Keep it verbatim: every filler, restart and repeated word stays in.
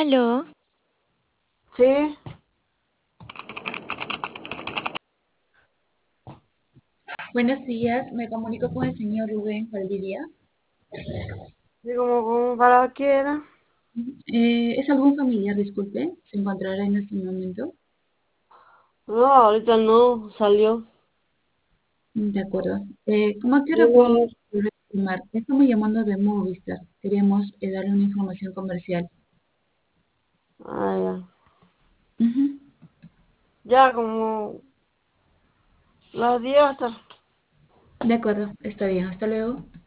Aló, Sí, Buenos días, me comunico con el señor Rubén Valdivia. sí, como, como para qué era. Eh, ¿es algún familiar, disculpe? ¿Se encontrará en este momento? No, ahorita no salió. De acuerdo. Eh, ¿cómo a qué hora Digo, podría llamar? Estamos llamando de Movistar. Queremos eh, darle una información comercial. ah, ya. Ujú. Ya como las diez hasta. De acuerdo, está bien. Hasta luego.